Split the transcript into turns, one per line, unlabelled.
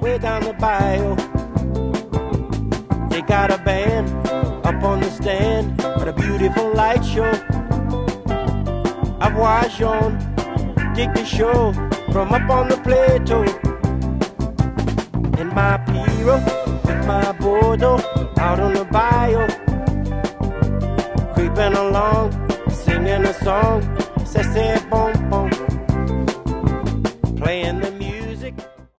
way down the bayou. They got a band up on the stand at a beautiful light show. I've watched on, dig the show from up on the plateau. In my Piro, with my Bordeaux, out on the bayou, creeping along, singing a song, c'est bon bon.